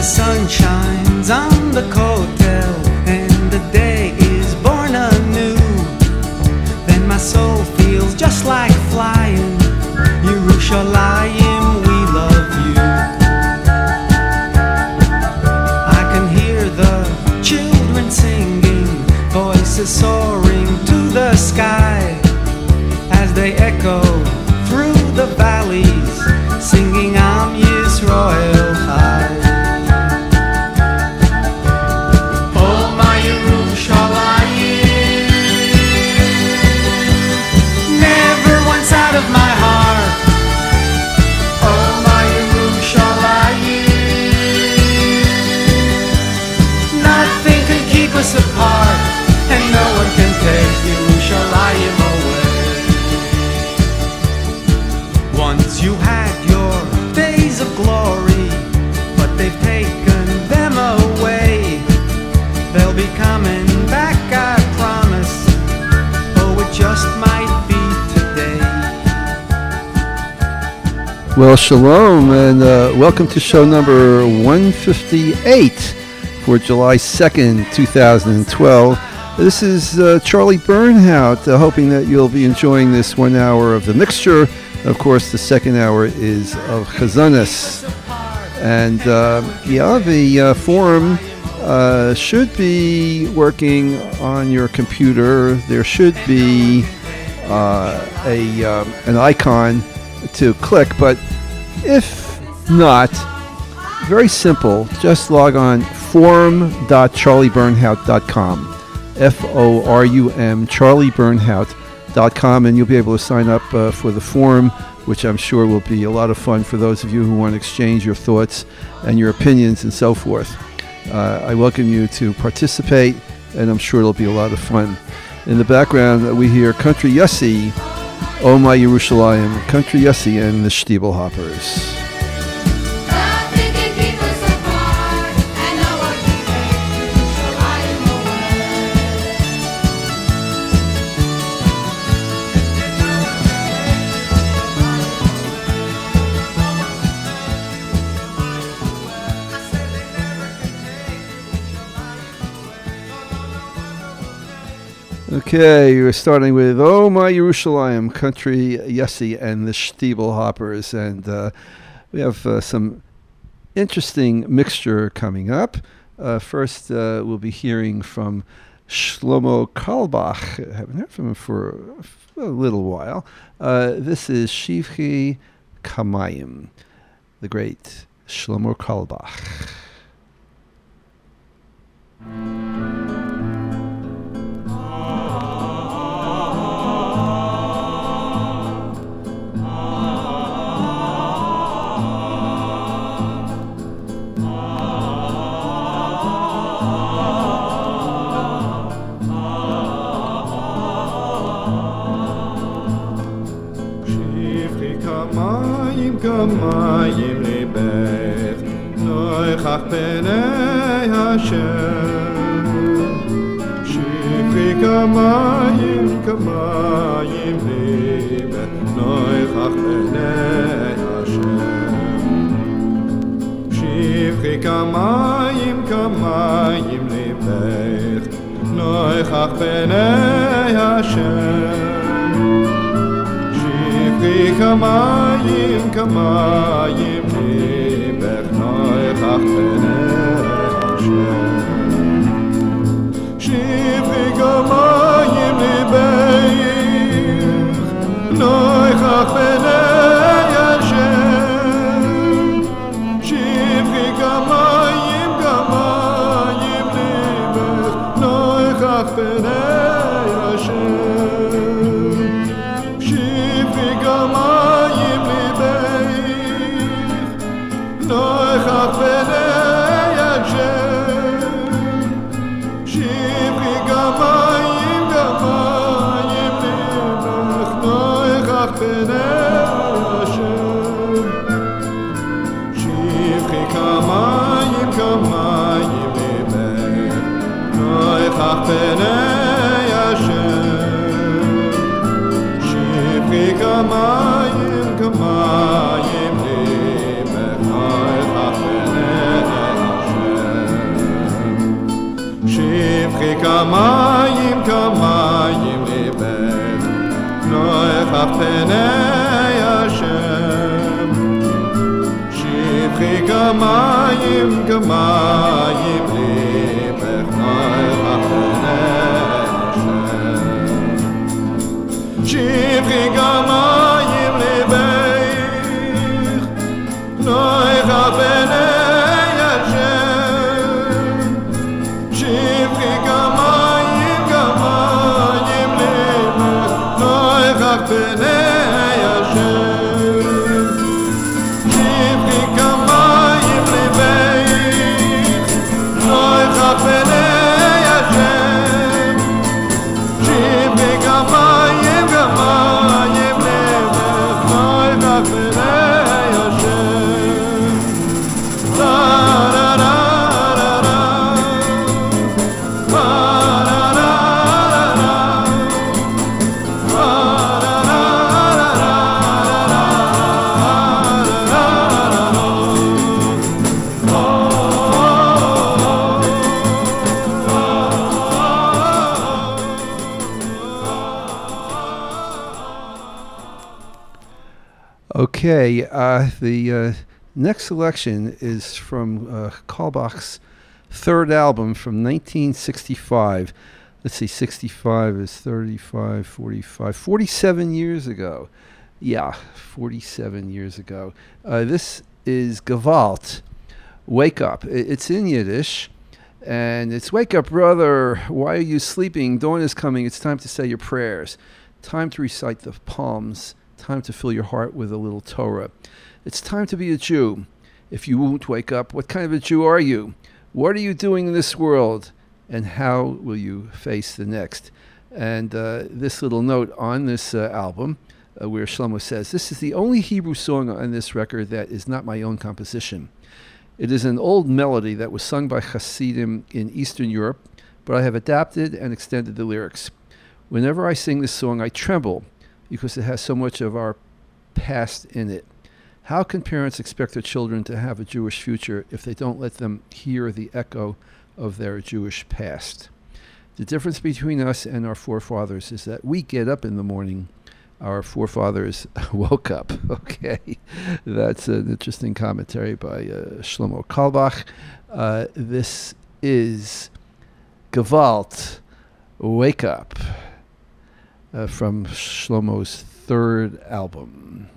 sun shines on the kotel and the day is born anew, then my soul feels just like flying. Yerushalayim, we love you. I can hear the children singing, voices soaring to the sky as they echo through the valleys, singing Am Yisrael Chai. Oh my Yerushalayim, never once out of my heart. Oh my Yerushalayim, nothing can keep us apart, and no one can take Yerushalayim away. Once you had your days of glory, but they've taken them away. They'll be coming back, I promise. Oh, it just might be today. Well, shalom, and welcome to show number 158 for July 2nd, 2012. This is Charlie Bernhout, hoping that you'll be enjoying this 1 hour of the mixture. Of course, the second hour is of Chazanis. And the forum should be working on your computer. There should be an icon to click, but if not, very simple, just log on forum.charliebernhout.com, FORUM, charliebernhout.com, and you'll be able to sign up for the forum, which I'm sure will be a lot of fun for those of you who want to exchange your thoughts and your opinions and so forth. I welcome you to participate, and I'm sure it'll be a lot of fun. In the background, we hear Country Yossi, Oh My Yerushalayim, Country Yossi and the Stiebel Hoppers. Okay, we're starting with Oh My Yerushalayim, Country Yossi and the Stiebel Hoppers, and we have some interesting mixture coming up. First, we'll be hearing from Shlomo Carlebach. I haven't heard from him for a little while. This is Shivchi Kamayim, the great Shlomo Carlebach. Kamayim libech noichach penei Hashem. Shivchi kamayim, kamayim libech noichach penei Hashem. Shivchi kamayim, kamayim libech noichach penei Hashem. Kamayim, kamayim libech noichach penei Hashem. Shivchi kamayim libech noichach penei Hashem. Shivchi kamayim, kamayim libech noichach penei Hashem. Kamayim libech noichach penei ach penei Hashem Shivchi gamayim gamayim libech ach penei Hashem Shivchi gamayim libech ach penei Hashem Shivchi gamayim gamayim libech ach penei Hashem Shivchi gamayim libech ach penei Hashem Shivchi gamayim gamayim libech ach penei Hashem La la la la la La la la la Okay, the next selection is from Kalbach's third album from 1965. Let's see, 65 is 35, 45, 47 years ago. Yeah, 47 years ago. This is Gewalt, Wake Up. It's in Yiddish, and it's wake up, brother. Why are you sleeping? Dawn is coming. It's time to say your prayers. Time to recite the Psalms. Time to fill your heart with a little Torah. It's time to be a Jew. If you won't wake up, what kind of a Jew are you? What are you doing in this world? And how will you face the next? And this little note on this album, where Shlomo says, this is the only Hebrew song on this record that is not my own composition. It is an old melody that was sung by Hasidim in Eastern Europe, but I have adapted and extended the lyrics. Whenever I sing this song, I tremble because it has so much of our past in it. How can parents expect their children to have a Jewish future if they don't let them hear the echo of their Jewish past? The difference between us and our forefathers is that we get up in the morning. Our forefathers woke up. Okay, that's an interesting commentary by Shlomo Kalbach. This is Gewalt, Wake Up, from Shlomo's third album.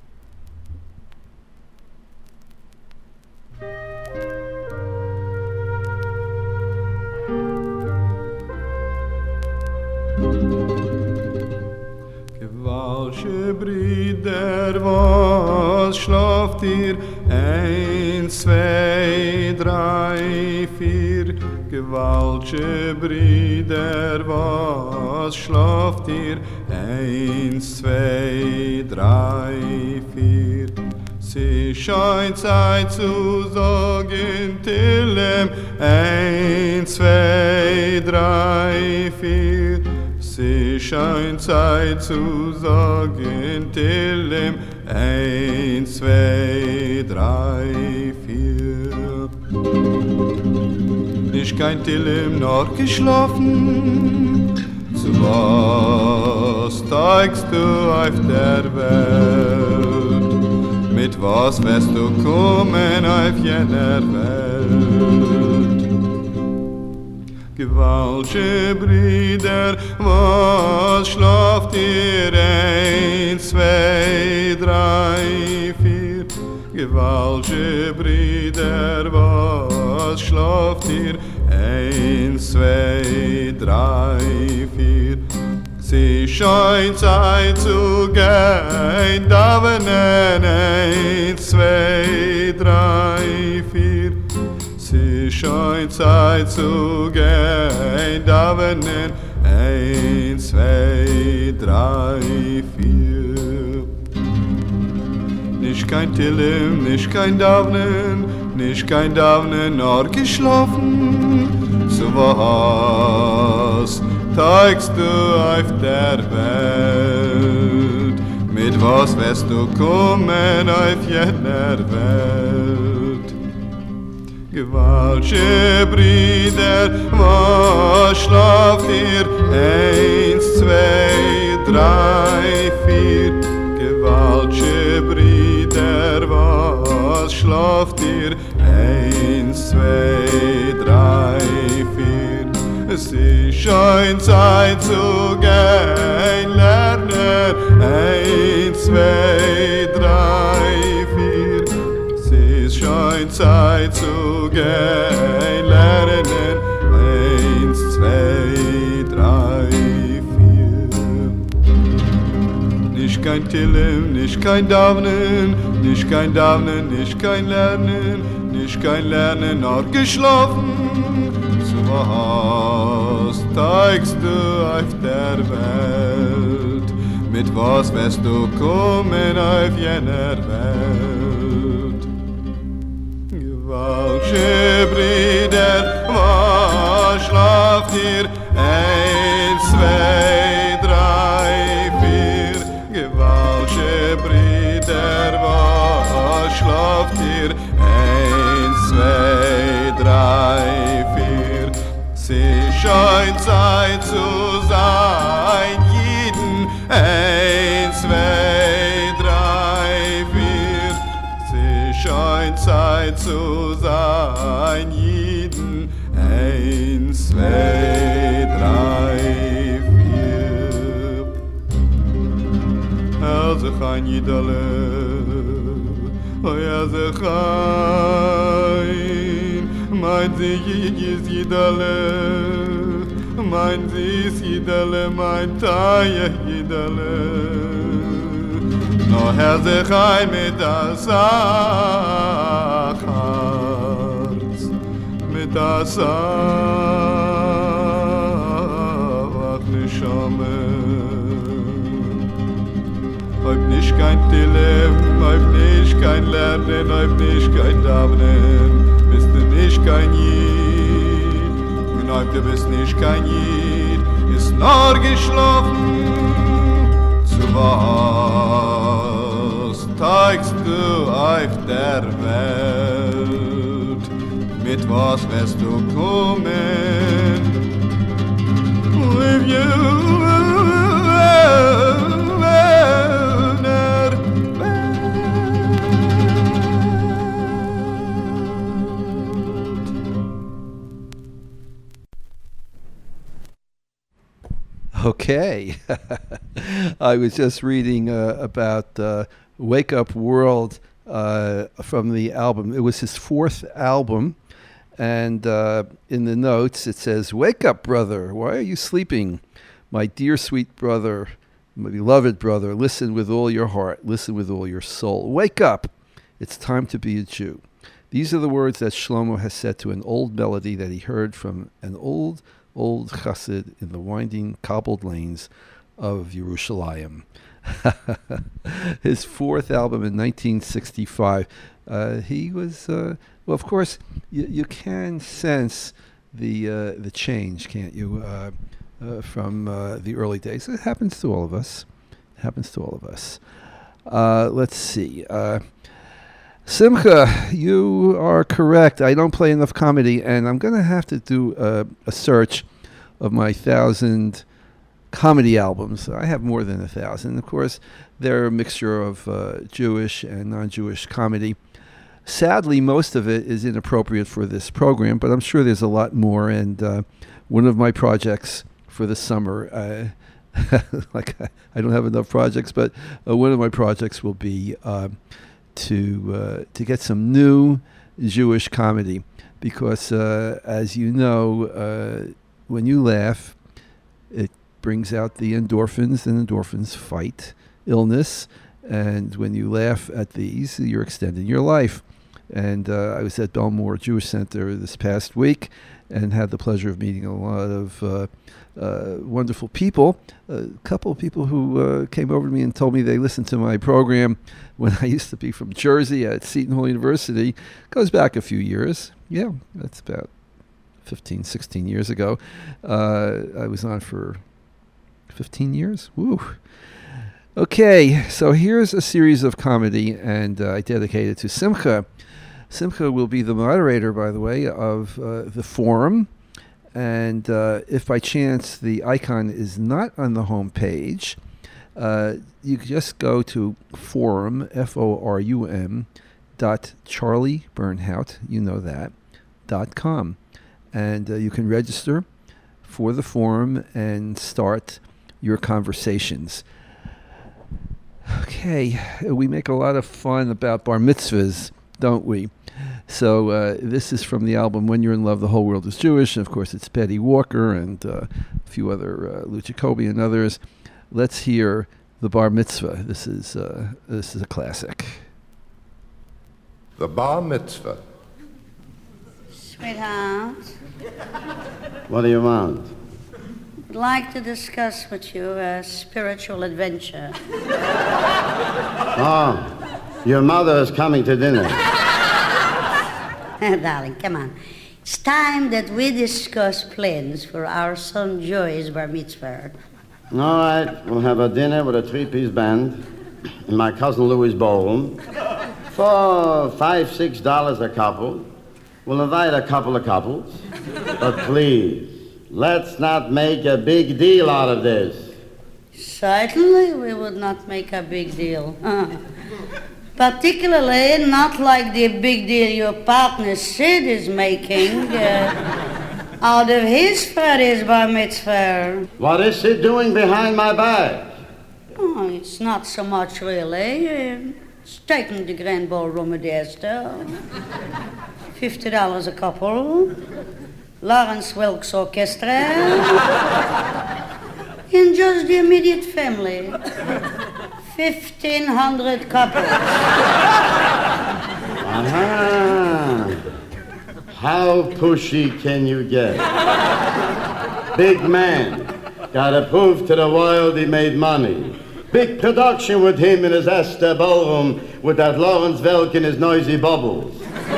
Gewaltsche Brüder, was schlaft ihr? 1, 2, 3, 4. Gewaltsche Brüder, was schlaft ihr? 1, 2, 3, 4. Sie scheint Zeit zu sagen, Tillem. 1, 2, 3, 4. Sie scheint Zeit zu sagen, Tillem. 1, 2, 3, 4. Nicht kein Tillem noch geschlafen. Zu was steigst du auf der Welt? Mit was wirst du kommen auf jener Welt? Gewaltsche Brüder, was schlaft ihr? 1, 2, 3, 4. Gewaltsche Brüder, was schlaft ihr? 1, 2, 3, 4. Sie scheint Zeit zu gehen, davenen. 1, 2, 3, 4. Sie scheint Zeit zu gehen, davenen. 1, 2, 3, 4. Nicht kein Tillem, nicht kein Davnen, nicht kein Davnen, nur geschlafen. Zu was steigst du auf der Welt? Mit was wirst du kommen auf jener Welt? Gewaltsche Brüder, was schlaft ihr? Eins, zwei, drei, vier, gewaltige Brüder, was schlaft ihr? Eins, zwei, drei, vier, es ist schon Zeit zu gehen lernen. Eins, zwei, drei, vier, es ist schon Zeit zu gehen lernen. Eins, zwei, drei, vier. Nicht kein Tillen, nicht kein Davnen, nicht kein Davnen, nicht kein Lernen, nicht kein Lernen, nur geschlafen. So was teigst du auf der Welt, mit was wirst du kommen auf jener Welt? Gewaltige Brüder, was schlaft ihr? Eins, zwei, drei, vier. Gewaltige Brüder, was schlaft ihr? Eins, zwei, drei, vier. Es ist schon Zeit zu sein, jeden. Eins, zwei, drei, vier. Es ist schon Zeit zu sein, jeden. Eins, zwei, drei, vier. Also kein Jidale, oh ja, so kein. Mein Sieg ist Jidale, mein Sieg ist Jidale, mein Taya Jidale. No Herr sich ein mit das Herz, mit das Neshama. Ob nicht kein Tillem, ob nicht kein Lernen, ob nicht kein Davnen, bist du nicht kein Jid. Und ob du bist nicht kein Jid, ist nur geschlafen. Zu was teigst du auf der Welt? Mit was wirst du kommen? Live you Okay. I was just reading about Wake Up World from the album. It was his fourth album. And in the notes, it says, "Wake up, brother. Why are you sleeping? My dear, sweet brother, my beloved brother, listen with all your heart. Listen with all your soul. Wake up. It's time to be a Jew." These are the words that Shlomo has said to an old melody that he heard from an old chassid in the winding, cobbled lanes of Yerushalayim. His fourth album in 1965. He was, well, of course, you can sense the change, can't you, from the early days. It happens to all of us. It happens to all of us. Let's see. Simcha, you are correct. I don't play enough comedy, and I'm going to have to do a search of my 1,000 comedy albums. I have more than 1,000. Of course, they're a mixture of Jewish and non-Jewish comedy. Sadly, most of it is inappropriate for this program, but I'm sure there's a lot more. And one of my projects for the summer, like I don't have enough projects, but one of my projects will be to get some new Jewish comedy, because as you know, when you laugh, it brings out the endorphins, and endorphins fight illness. And when you laugh at these, you're extending your life. And I was at Belmore Jewish Center this past week and had the pleasure of meeting a lot of wonderful people. A couple of people who came over to me and told me they listened to my program when I used to be from Jersey at Seton Hall University. Goes back a few years. Yeah, that's about 15, 16 years ago. I was on for 15 years. Woo. Okay, so here's a series of comedy, and I dedicate it to Simcha. Simcha will be the moderator, by the way, of the forum, And if by chance the icon is not on the home page, you can just go to forum, Forum, .charliebernhout, you know that, .com. And you can register for the forum and start your conversations. Okay, we make a lot of fun about bar mitzvahs, don't we? So this is from the album When You're in Love, the Whole World is Jewish. And of course, it's Betty Walker and a few other, Lou Jacoby and others. Let's hear the bar mitzvah. This is a classic. The bar mitzvah. Sweetheart, What do you want? I'd like to discuss with you a spiritual adventure. Oh, your mother is coming to dinner. Darling, come on. It's time that we discuss plans for our son Joey's bar mitzvah. All right, we'll have a dinner with a three-piece band in my cousin Louis' ballroom for $5-6 a couple. We'll invite a couple of couples, but please, let's not make a big deal out of this. Certainly, we would not make a big deal. Particularly not like the big deal your partner Sid is making out of his Friday's bar mitzvah. What is Sid doing behind my back? Oh, it's not so much really. It's taking the grand ballroom at the Esther. $50 a couple. Lawrence Welk's Orchestra. And just the immediate family. 1,500 couples. Aha! How pushy can you get? Big man. Gotta prove to the world he made money. Big production with him in his Esther ballroom with that Lawrence Welk in his noisy bubbles.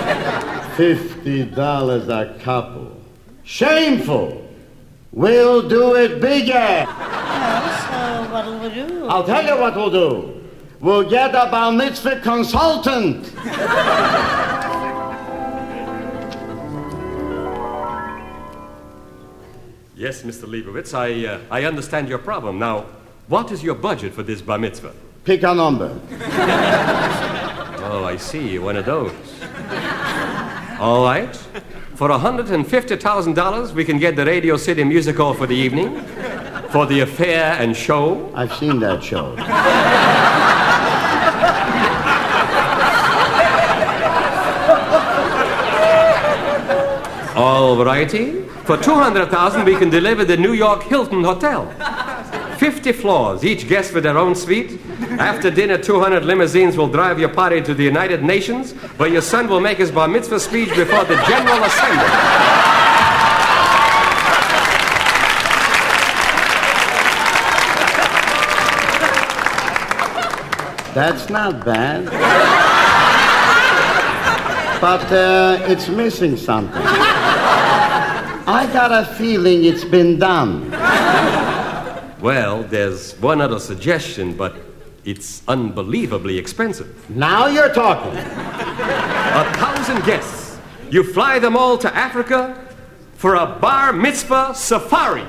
$50 a couple. Shameful. We'll do it bigger. Well, so what'll we do? I'll tell you what we'll do. We'll get a bar mitzvah consultant. Yes, Mr. Leibowitz, I understand your problem. Now, what is your budget for this bar mitzvah? Pick a number. Oh, I see, one of those. All right. For $150,000, we can get the Radio City Music Hall for the evening, for the affair and show. I've seen that show. All righty. For $200,000, we can deliver the New York Hilton Hotel. 50 floors, each guest with their own suite. After dinner, 200 limousines will drive your party to the United Nations, where your son will make his bar mitzvah speech before the General Assembly. That's not bad. But it's missing something. I got a feeling it's been done. Well, there's one other suggestion, but it's unbelievably expensive. Now you're talking. 1,000 guests. You fly them all to Africa for a bar mitzvah safari.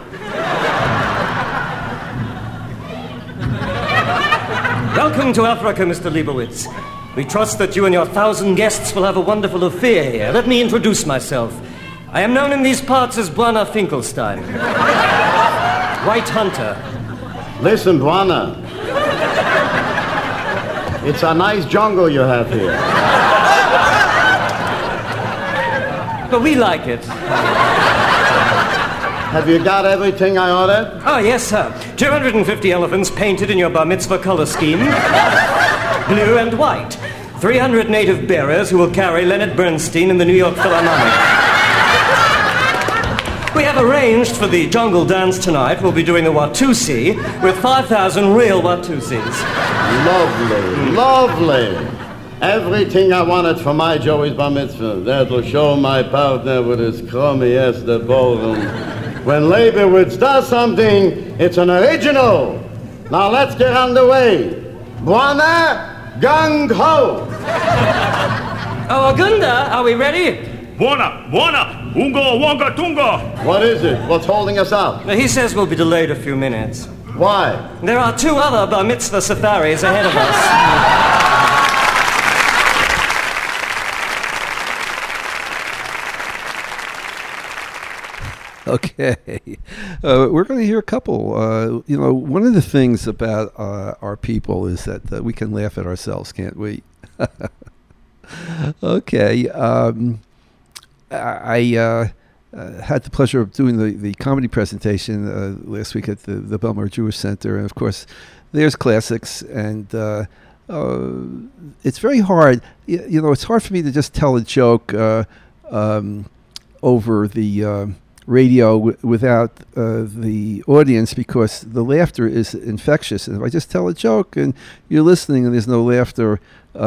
Welcome to Africa, Mr. Leibowitz. We trust that you and your 1,000 guests will have a wonderful affair here. Let me introduce myself. I am known in these parts as Bwana Finkelstein. White Hunter. Listen, Bwana. It's a nice jungle you have here. But we like it. Have you got everything I ordered? Oh, yes, sir. 250 elephants painted in your bar mitzvah color scheme. Blue and white. 300 native bearers who will carry Leonard Bernstein in the New York Philharmonic. We have arranged for the jungle dance tonight. We'll be doing the Watusi with 5,000 real Watusis. Lovely, lovely. Everything I wanted for my Joey's bar mitzvah. That'll show my partner with his crummy Esther ballroom. When Leibowitz does something, it's an original. Now let's get on the way. Bwana, gung ho. Oh, Agunda, are we ready? Buona, ungo, wonga, tunga. What is it? What's holding us up? He says we'll be delayed a few minutes. Why? There are 2 other bar mitzvah safaris ahead of us. Okay. We're going to hear a couple. One of the things about our people is that we can laugh at ourselves, can't we? Okay. I had the pleasure of doing the comedy presentation last week at the Belmar Jewish Center. And, of course, there's classics. And it's very hard. It's hard for me to just tell a joke over the radio without the audience, because the laughter is infectious. And if I just tell a joke and you're listening and there's no laughter,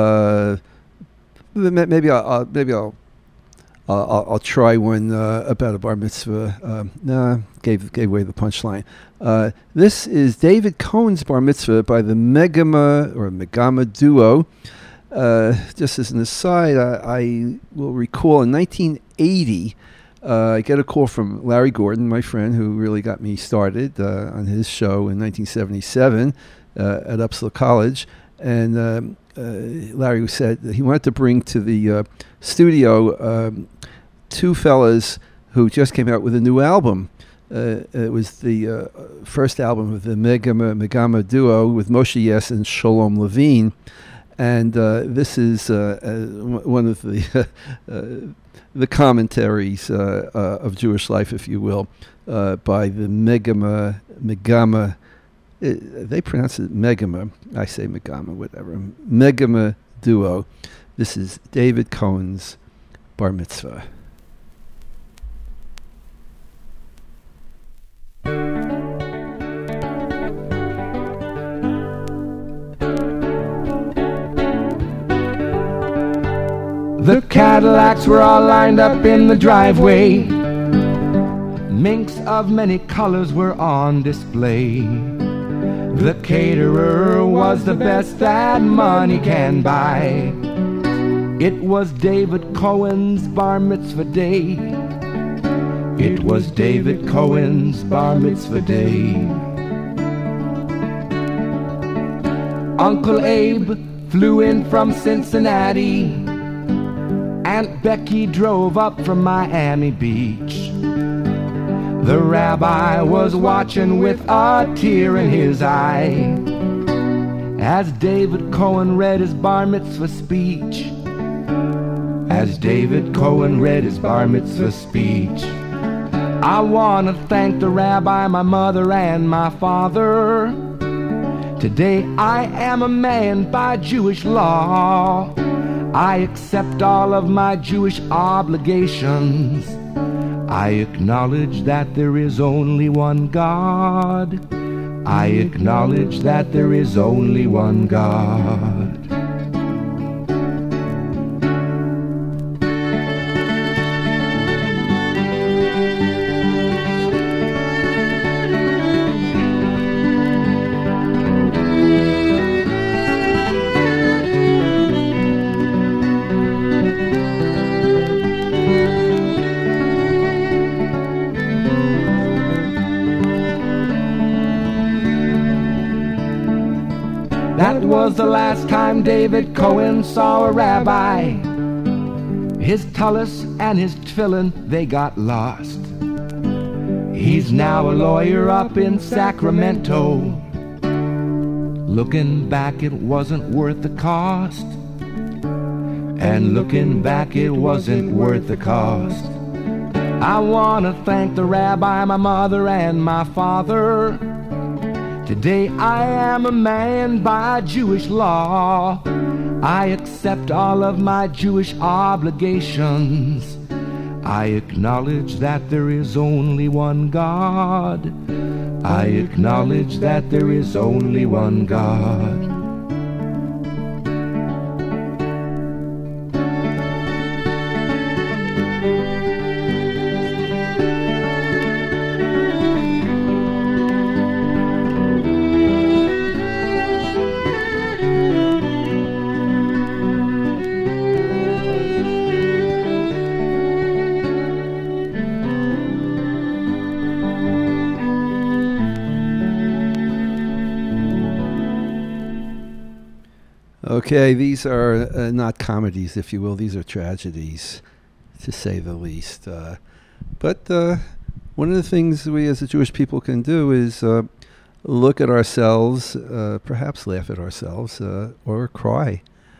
maybe I'll try one about a bar mitzvah. Gave away the punchline. This is David Cohen's bar mitzvah by the Megama duo. Just as an aside, I will recall in 1980. I get a call from Larry Gordon, my friend, who really got me started on his show in 1977 at Upsala College. And Larry said that he wanted to bring to the studio 2 fellas who just came out with a new album. It was the first album of the Megama duo with Moshe Yes and Shalom Levine. And this is one of the commentaries of Jewish life, if you will, by the Megama. They pronounce it Megama. I say Megama, whatever. Megama duo. This is David Cohen's bar mitzvah. The Cadillacs were all lined up in the driveway. Minks of many colors were on display. The caterer was the best that money can buy. It was David Cohen's bar mitzvah day. It was David Cohen's bar mitzvah day. Uncle Abe flew in from Cincinnati. Aunt Becky drove up from Miami Beach. The rabbi was watching with a tear in his eye as David Cohen read his bar mitzvah speech. As David Cohen read his bar mitzvah speech. I want to thank the rabbi, my mother, and my father. Today I am a man by Jewish law. I accept all of my Jewish obligations. I acknowledge that there is only one God. I acknowledge that there is only one God. That was the last time David Cohen saw a rabbi. His tallis and his tefillin, they got lost. He's now a lawyer up in Sacramento. Looking back, it wasn't worth the cost. And looking back, it wasn't worth the cost. I want to thank the rabbi, my mother, and my father. Today I am a man by Jewish law. I accept all of my Jewish obligations. I acknowledge that there is only one God. I acknowledge that there is only one God. Okay, these are not comedies, if you will. These are tragedies, to say the least. But one of the things we as a Jewish people can do is look at ourselves, perhaps laugh at ourselves, or cry.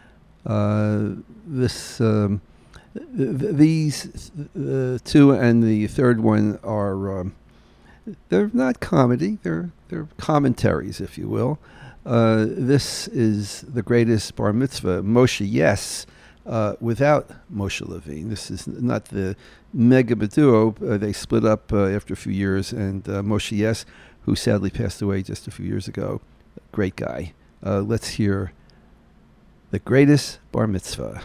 These two and the third one are they're not comedy, they're commentaries, if you will. This is the greatest bar mitzvah, Moshe Yes, without Moshe Levine. This is not the mega duo. They split up after a few years, and Moshe Yes, who sadly passed away just a few years ago, great guy. Let's hear the greatest bar mitzvah.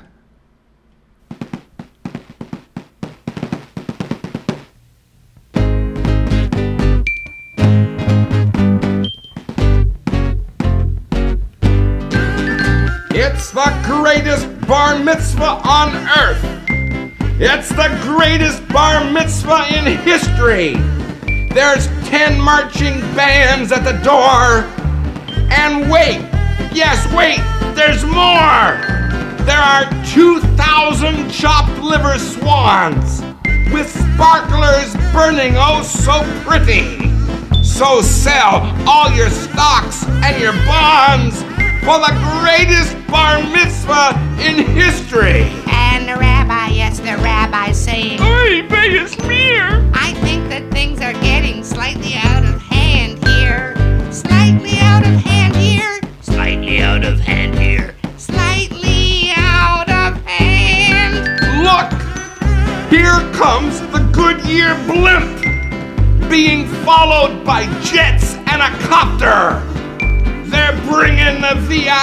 It's the greatest bar mitzvah on earth. It's the greatest bar mitzvah in history. There's 10 marching bands at the door. And wait, yes, wait, there's more. There are 2,000 chopped liver swans with sparklers burning oh so pretty. So sell all your stocks and your bonds for the greatest bar mitzvah in history. And the rabbi, yes, the rabbi saying, Oy vey is mir! I think that things are getting slightly out of hand here. Slightly out of hand here. Slightly out of hand here. Slightly out of hand. Look, here comes the Goodyear blimp, being followed by jets and a copter. They're bringing the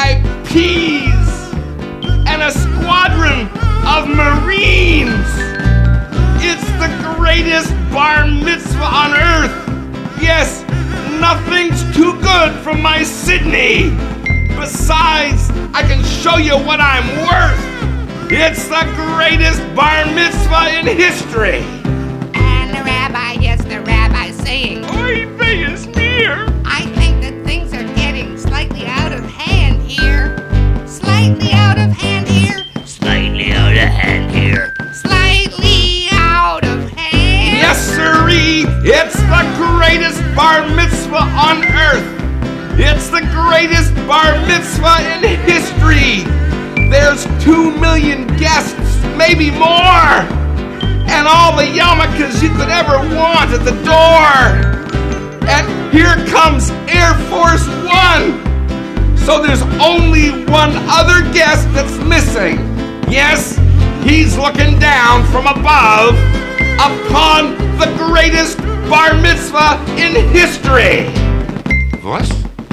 VIPs and a squadron of Marines. It's the greatest bar mitzvah on earth. Yes, nothing's too good for my Sydney. Besides, I can show you what I'm worth. It's the greatest bar mitzvah in history. And the rabbi, yes, the rabbi saying, Oy vey is mir! I think that things are getting slightly out of hand here. Slightly out of hand here. Slightly out of hand here. Slightly out of hand. Yes, sirree, it's the greatest bar mitzvah on earth. It's the greatest bar mitzvah in history. There's 2 million guests, maybe more, and all the yarmulkes you could ever want at the door. And here comes Air Force One. So there's only one other guest that's missing. Yes, he's looking down from above upon the greatest bar mitzvah in history. Was?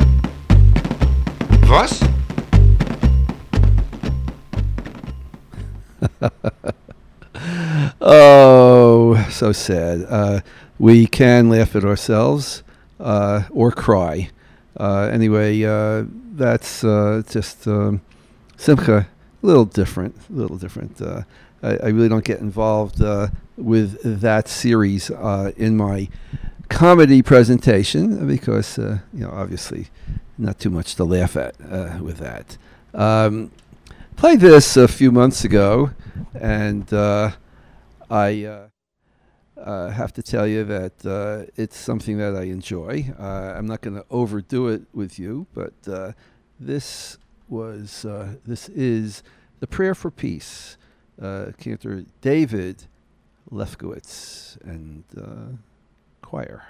Was? Oh, so sad. We can laugh at ourselves or cry. Anyway, that's just Simcha, a little different. I really don't get involved with that series in my comedy presentation because, obviously not too much to laugh at with that. Played this a few months ago, and I have to tell you that it's something that I enjoy. I'm not going to overdo it with you, but this is the Prayer for Peace, cantor David Lefkowitz and choir.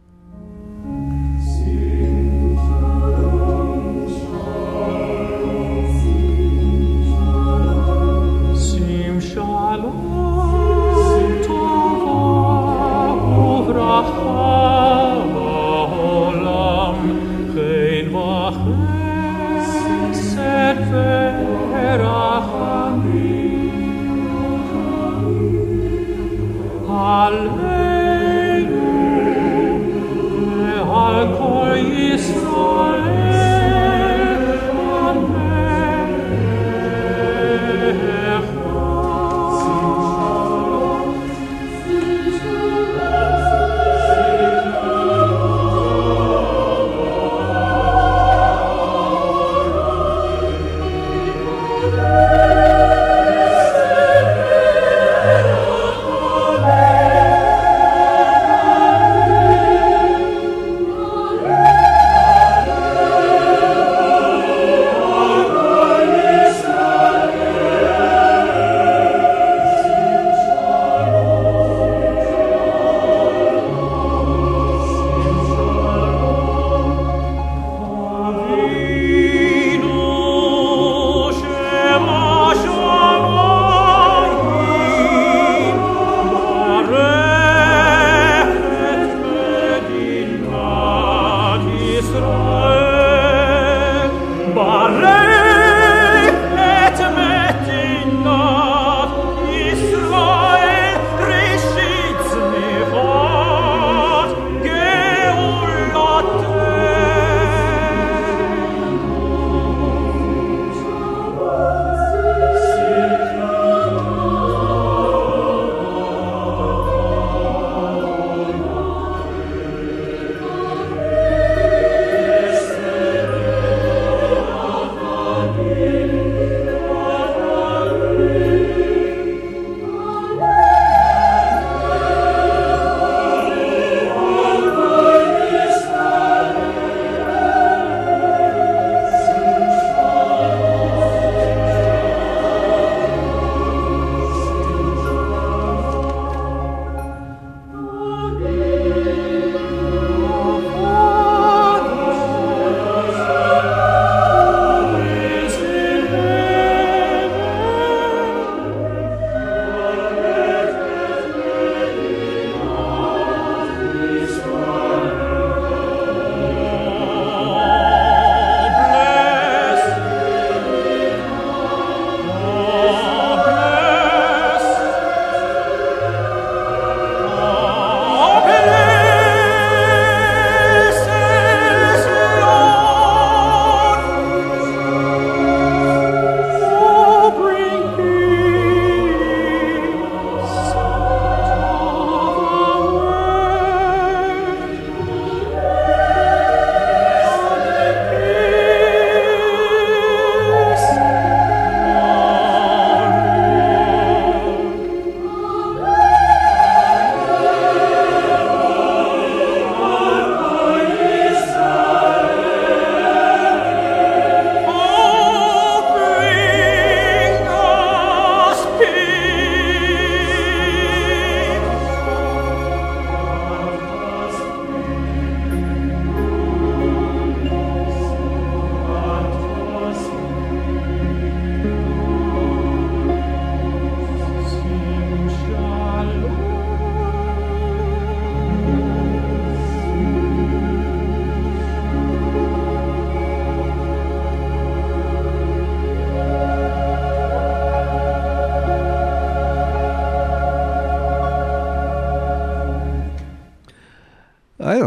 Sim shalom tova uvracha olam chen v'chesed v'rachamim aleinu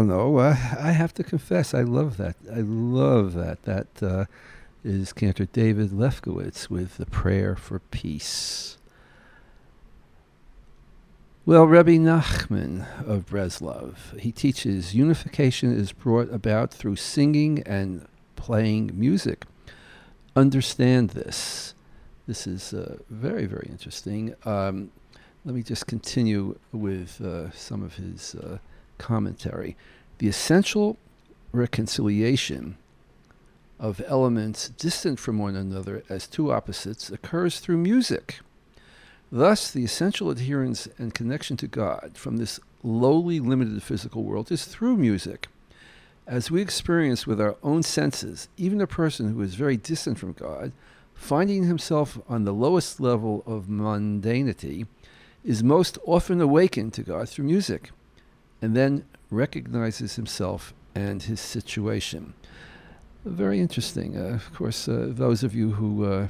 don't know. I have to confess, I love that. I love that. That is Cantor David Lefkowitz with The Prayer for Peace. Well, Rebbe Nachman of Breslov, he teaches unification is brought about through singing and playing music. Understand this. This is very, very interesting. Let me just continue with some of his commentary. The essential reconciliation of elements distant from one another as two opposites occurs through music. Thus, the essential adherence and connection to God from this lowly, limited physical world is through music. As we experience with our own senses, even a person who is very distant from God, finding himself on the lowest level of mundanity, is most often awakened to God through music, and then recognizes himself and his situation. Very interesting. Of course, those of you who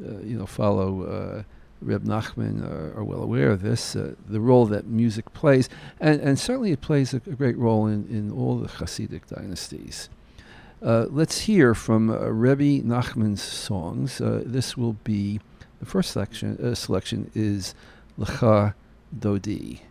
follow Reb Nachman are well aware of this, the role that music plays, and certainly it plays a great role in all the Hasidic dynasties. Let's hear from Rebbe Nachman's songs. This will be, the first selection is Lecha Dodi.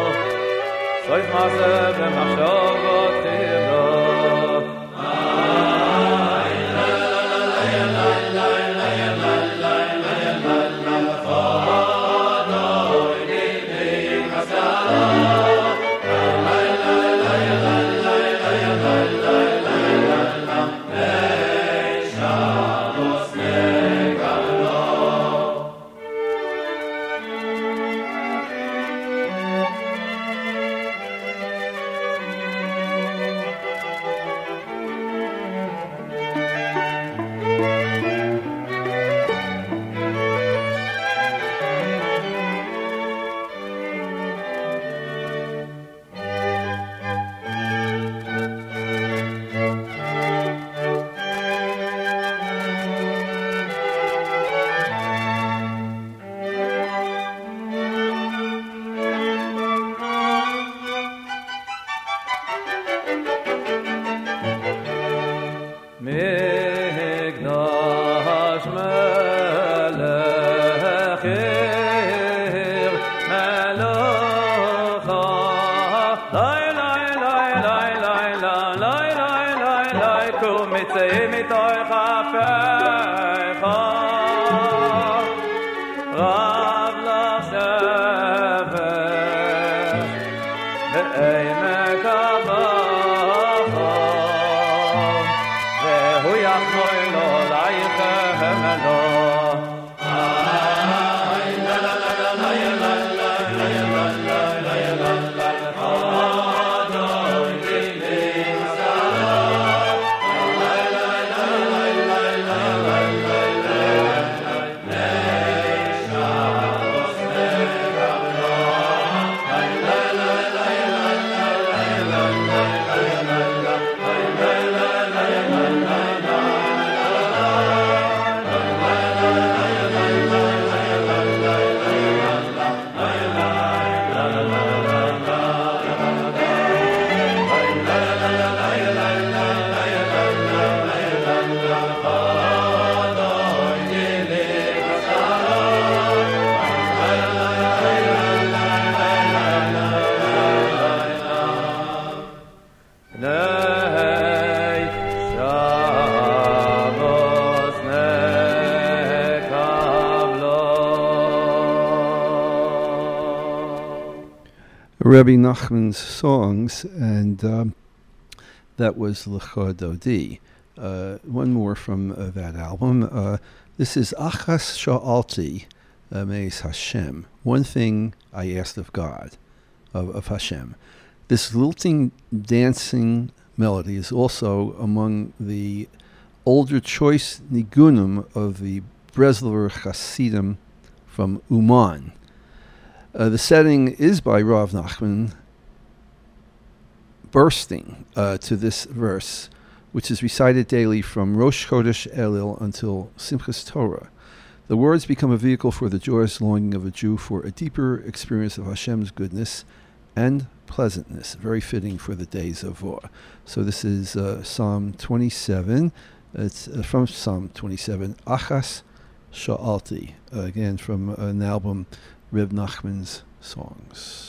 Soll ich maße, wenn mach schon, was Rebbe Nachman's songs, and that was L'cha Dodi. One more from that album. This is Achas Sha'alti Meis Hashem. One thing I asked of God, of Hashem. This lilting, dancing melody is also among the older choice nigunim of the Breslover Hasidim from Uman. The setting is by Rav Nachman, bursting to this verse, which is recited daily from Rosh Chodesh Elul until Simchas Torah. The words become a vehicle for the joyous longing of a Jew for a deeper experience of Hashem's goodness and pleasantness, very fitting for the days of war. So this is Psalm 27. It's from Psalm 27, Achas Sha'alti, again from an album, Reb Nachman's Songs.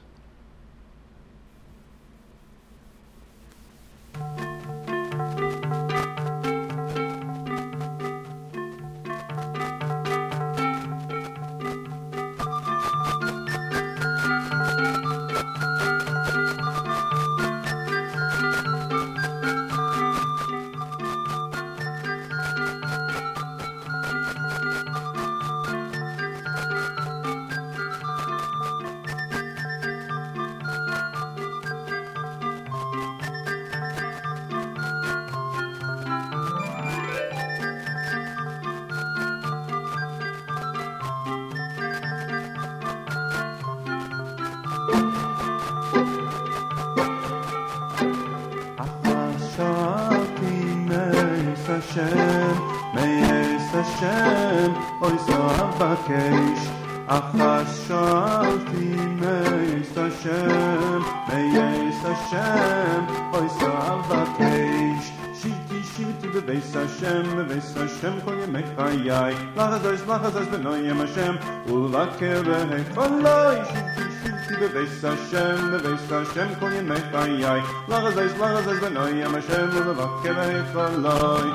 Lachas b'noyim Hashem, ulakeh v'hechaloi, shivti b'beis Hashem, kol yemei chayai. Lachas b'noyim Hashem, ulakeh v'hechaloi.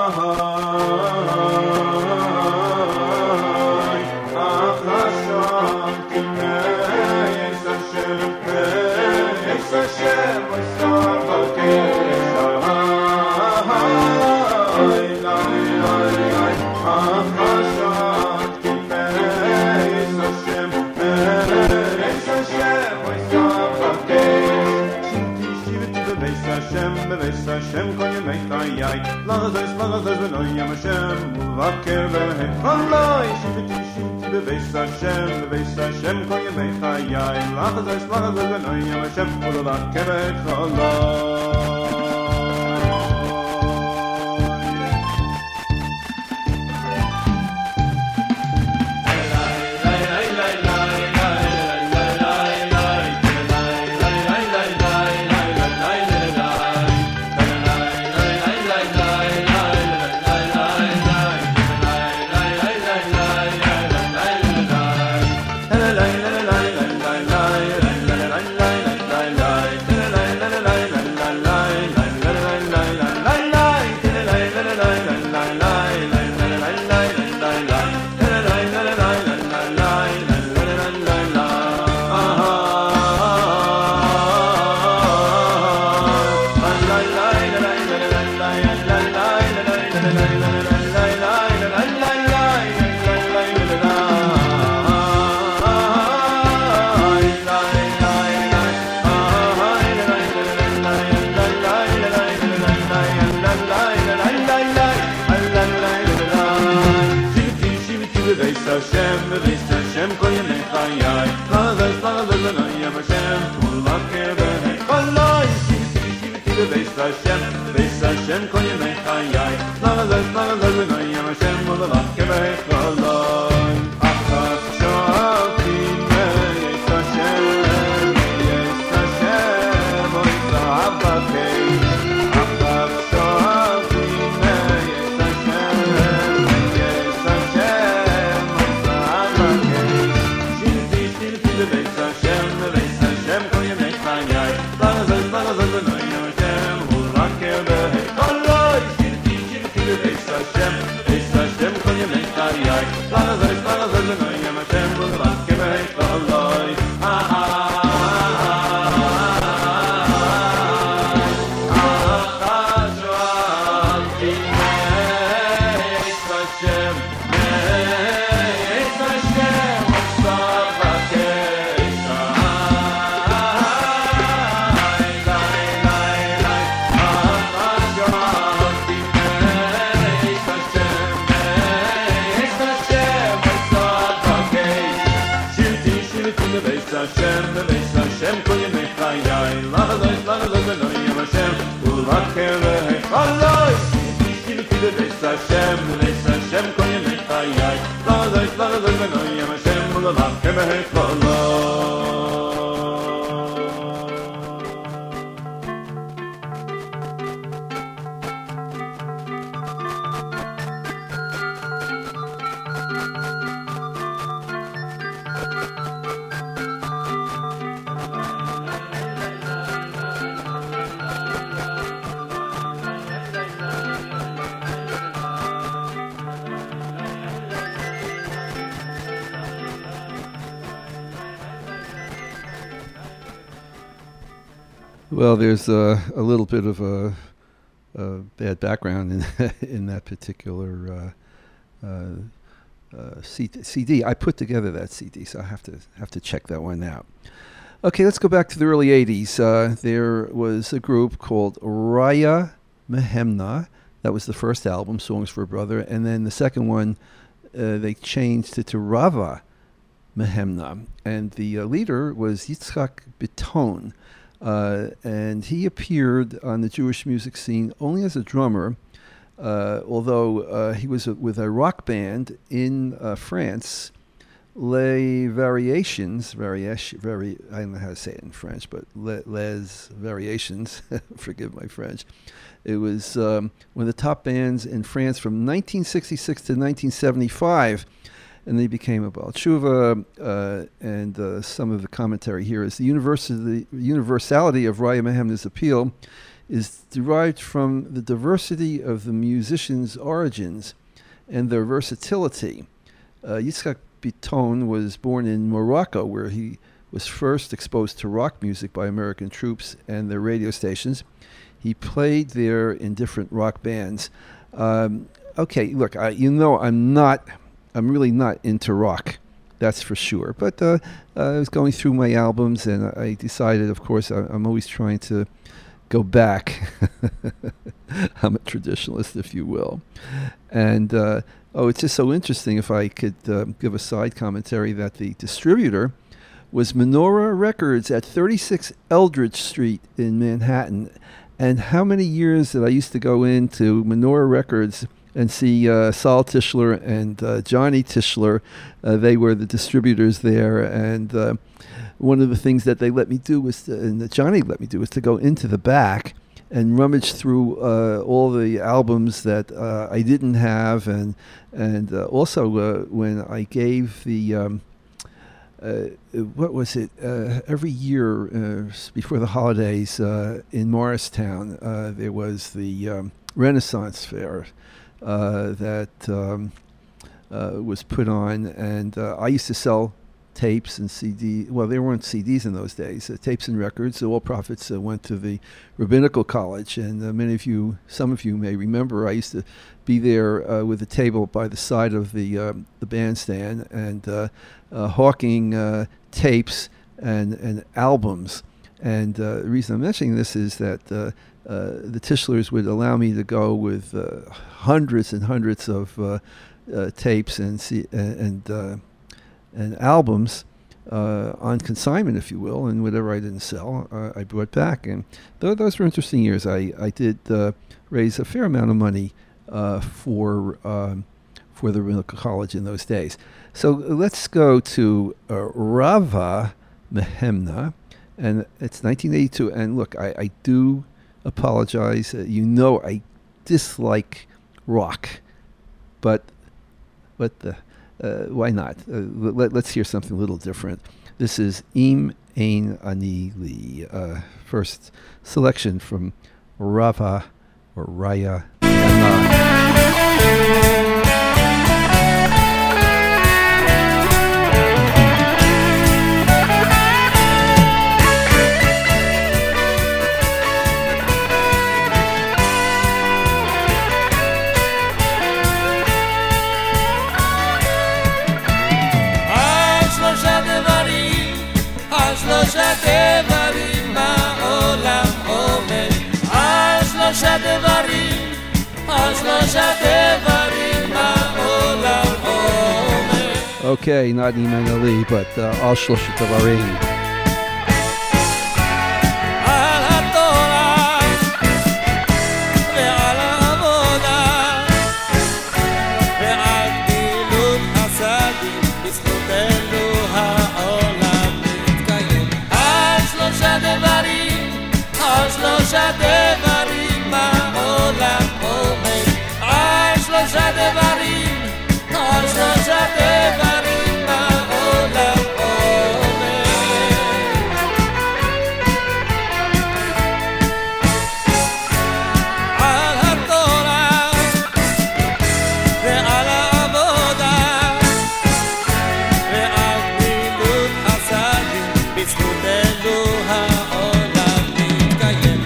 Achas sha'alti meis Hashem, oisar v'kesh. Hashem kol yemei chayai. Lachas b'noyim Hashem, ulakeh v'hechaloi, shivti b'beis Hashem, kol yemei chayai. Lachas b'noyim Hashem, ulakeh v'hechaloi. Hashem kol yemei chayai. Lachas b'noyim Hashem, ulakeh v'hechaloi. Achas sha'alti meis Hashem, oisar v'kesh. Achas sha'alti meis Hashem, oisar v'kesh. Shivti b'beis Hashem, kol yemei chayai. Lachas b'noyim Hashem, ulakeh v'hechaloi. Hashem kol yemei chayai. Hashem, bebeis Hashem, kol yemei chayai. Lachalois, lachalois, benoyim Hashem, u'laker lehechalois. Shiviti bebeis Hashem, bebeis Hashem, kol yemei chayai. Lachalois, lachalois, benoyim Hashem, u'laker lehechalois. Well, there's a little bit of a bad background in that particular CD. I put together that CD, so I have to check that one out. Okay, let's go back to the early 80s. There was a group called Raya Mehemna. That was the first album, Songs for a Brother. And then the second one, they changed it to Rava Mehemna. And the leader was Yitzhak Biton. And he appeared on the Jewish music scene only as a drummer, although he was with a rock band in France, Les Variations, I don't know how to say it in French, but Les Variations, forgive my French. It was one of the top bands in France from 1966 to 1975. And they became a Baal Tshuva, and some of the commentary here is the universality of Raya Mehemna's appeal is derived from the diversity of the musicians' origins and their versatility. Yitzhak Biton was born in Morocco, where he was first exposed to rock music by American troops and their radio stations. He played there in different rock bands. Okay, look, I'm really not into rock, that's for sure. But I was going through my albums, and I decided, of course, I'm always trying to go back. I'm a traditionalist, if you will. And, it's just so interesting, if I could give a side commentary, that the distributor was Menorah Records at 36 Eldridge Street in Manhattan. And how many years that I used to go into Menorah Records and see Saul Tischler and Johnny Tischler. They were the distributors there, and one of the things that they let me do was, and that Johnny let me do, was to go into the back and rummage through all the albums that I didn't have, and also when I gave the what was it? Every year before the holidays in Morristown, there was the Renaissance Fair. That was put on, and I used to sell tapes and CDs. Well, there weren't CDs in those days. Tapes and records. All profits went to the Rabbinical College, and some of you may remember, I used to be there with a table by the side of the bandstand and hawking tapes and albums. And the reason I'm mentioning this is that the Tischlers would allow me to go with hundreds and hundreds of tapes and albums on consignment, if you will, and whatever I didn't sell, I brought back. And those were interesting years. I did raise a fair amount of money for the Rabbinical College in those days. So let's go to Rava Mehemna, and it's 1982. And look, I do apologize. I dislike rock, but why not? Let's hear something a little different. This is Im Ein Ani Li, first selection from Rava or Raya. שלושה דברים העולם עומד, על שלושה דברים העולם עומד. Okay, not Iman Ali, but Al Shlosha Devarim. בזכותנו העולם מתקיים.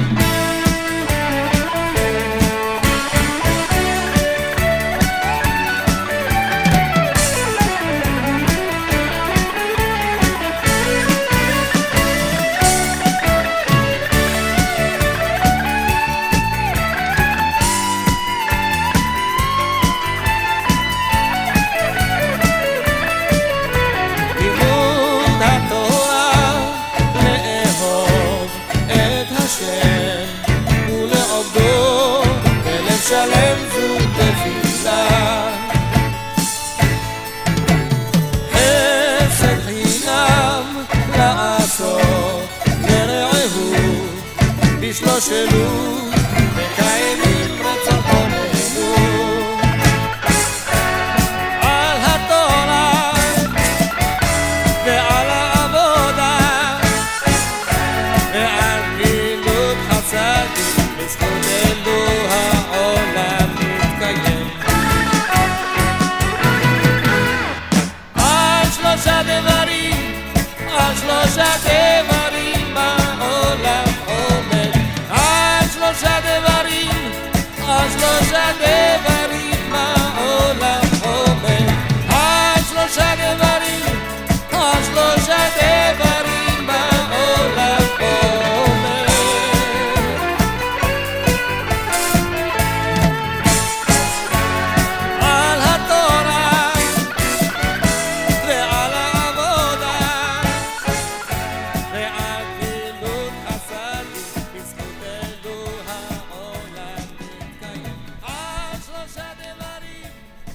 שלם זו תפילה חסד חינם לעשות לרעהו בשלושנו מקיימים רצוננו על התורה ועל העבודה ועל גמילות חסדים בזכותנו העולם מתקיים. על שלושה דברים העולם עומד. על שלושה דברים העולם עומד. על שלושה דברים העולם עומד. על התורה ועל העבודה ועל גמילות חסדים בזכותנו העולם מתקיים. על שלושה דברים.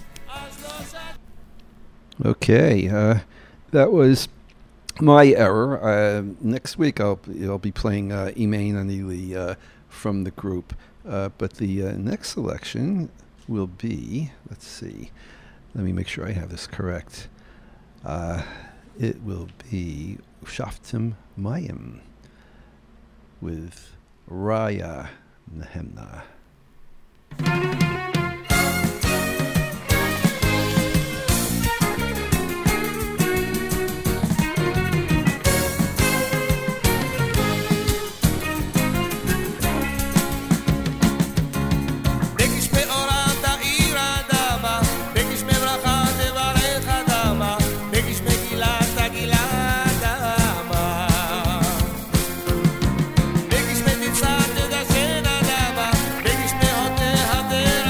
Okay, that was my error. Next week I'll be playing Emain Anili from the group, but the next selection will be, let's see, let me make sure I have this correct. It will be Shaftim Mayim with Raya Nehemna. Begish me hote hader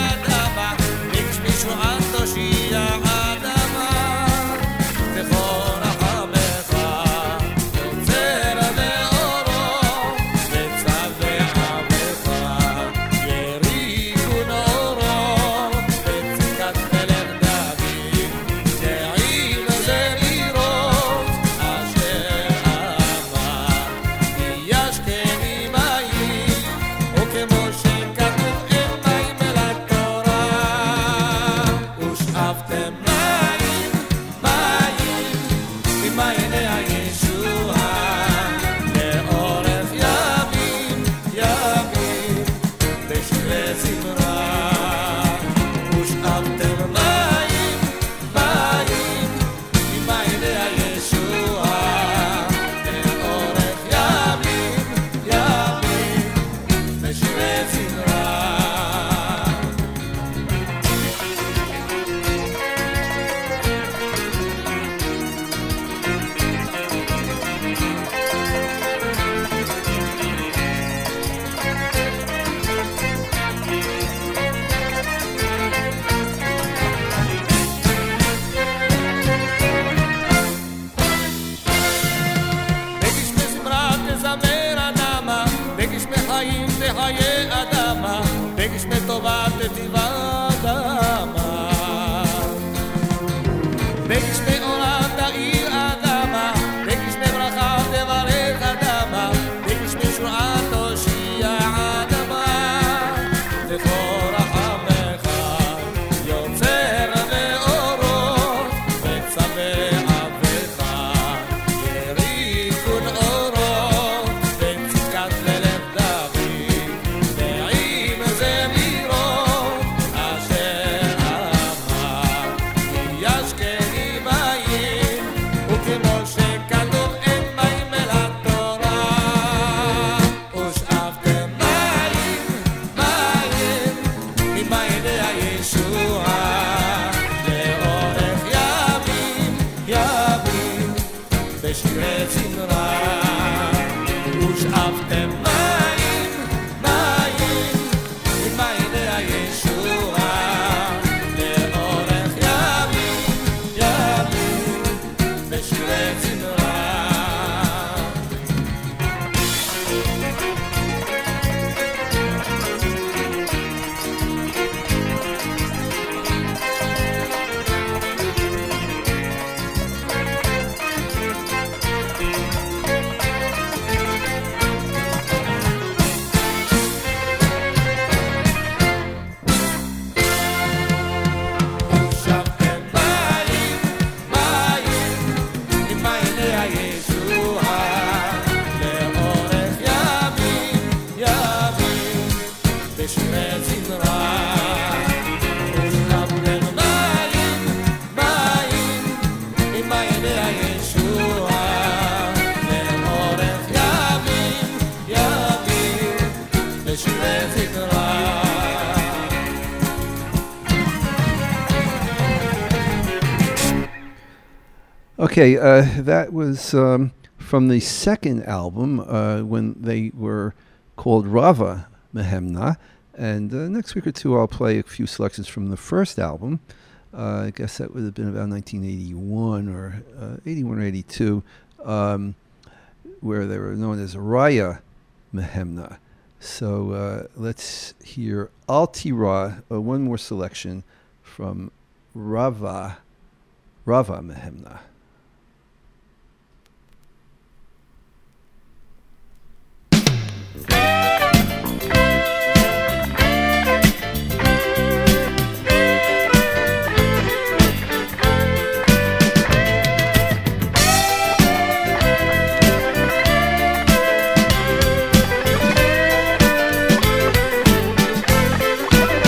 Okay, that was from the second album when they were called Rava Mehemna. And next week or two, I'll play a few selections from the first album. I guess that would have been about 1981 or 81 or 82, where they were known as Raya Mehemna. So let's hear Al Tira, one more selection from Rava Mehemna.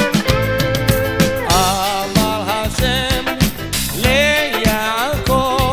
אמר השם ליעקב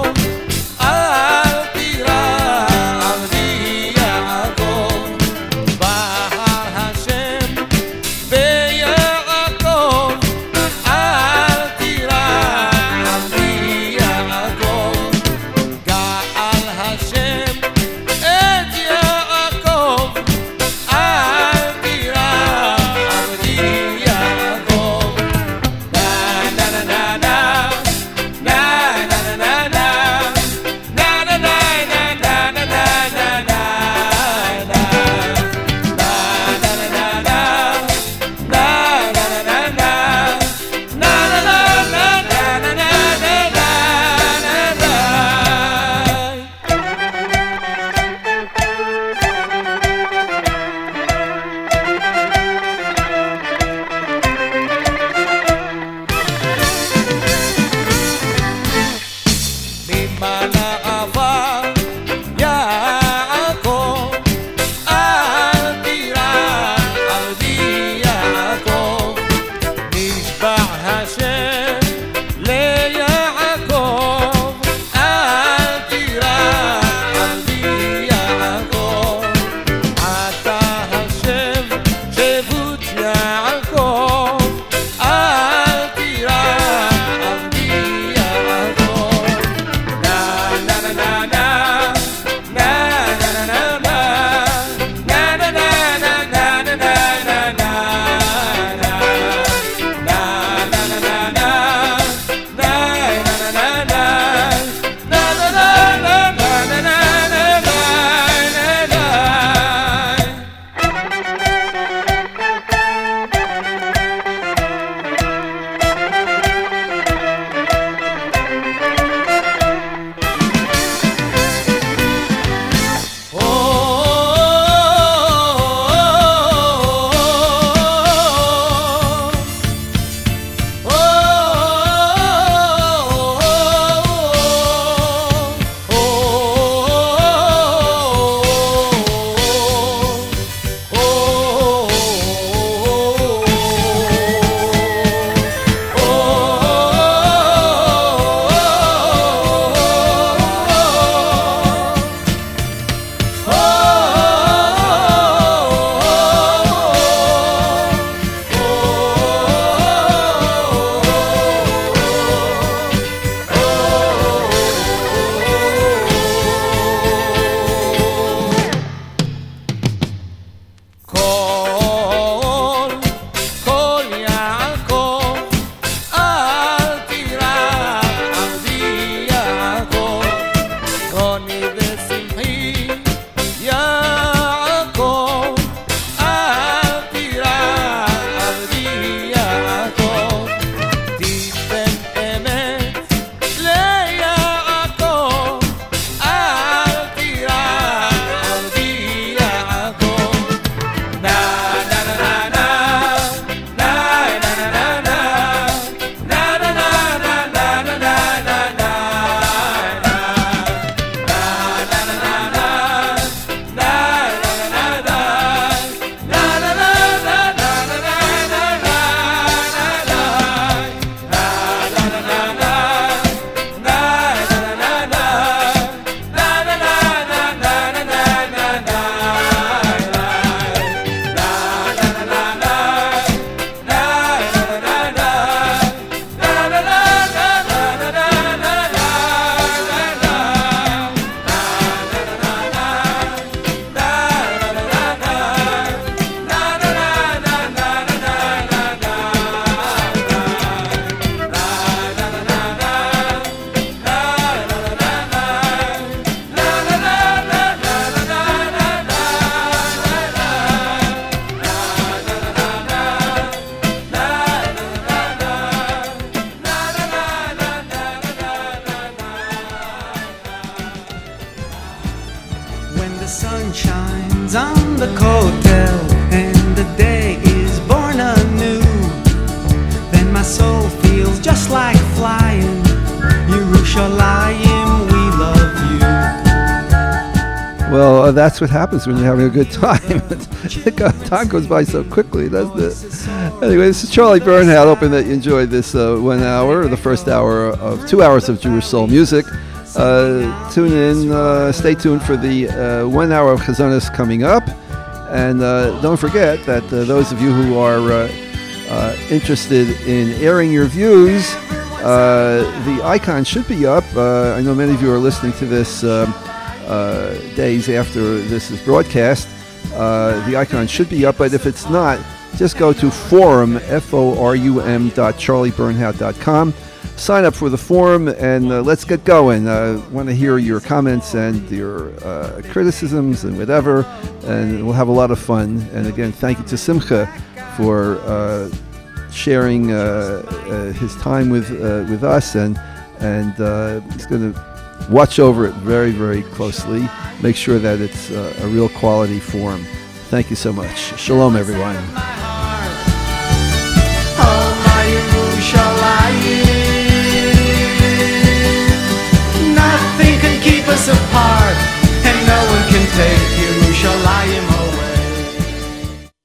sun shines on the kotel and the day is born anew, then my soul feels just like flying. Yerushalayim, we love you. Well, that's what happens when you're having a good time. Time goes by so quickly, doesn't it? Anyway, this is Charlie Bernhardt. Hoping that you enjoyed this 1 hour, the first hour of 2 hours of Jewish soul music. Tune in, stay tuned for the 1 hour of Chazonis coming up. And don't forget that those of you who are interested in airing your views, the icon should be up. I know many of you are listening to this days after this is broadcast. The icon should be up, but if it's not, just go to forum, forum.charliebernhardt.com. Sign up for the forum, and let's get going. I want to hear your comments and your criticisms and whatever, and we'll have a lot of fun. And again, thank you to Simcha for sharing his time with us, and he's going to watch over it very, very closely. Make sure that it's a real quality forum. Thank you so much. Shalom, everyone. Nothing can keep us apart.